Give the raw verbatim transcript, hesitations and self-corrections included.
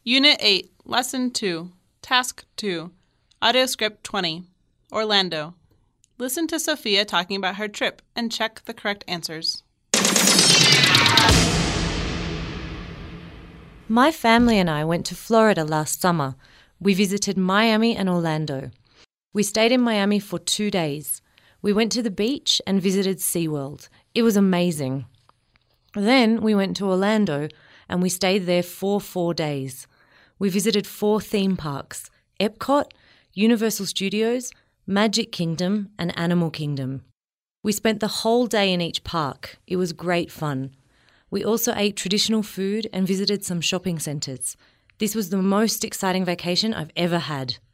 Unit eight, Lesson two, Task two, Audio Script twenty, Orlando. Listen to Sophia talking about her trip and check the correct answers. My family and I went to Florida last summer. We visited Miami and Orlando. We stayed in Miami for two days. We went to the beach and visited SeaWorld. It was amazing. Then we went to Orlando and we stayed there for four days. We visited four theme parks: Epcot, Universal Studios, Magic Kingdom, and Animal Kingdom. We spent the whole day in each park. It was great fun. We also ate traditional food and visited some shopping centres. This was the most exciting vacation I've ever had.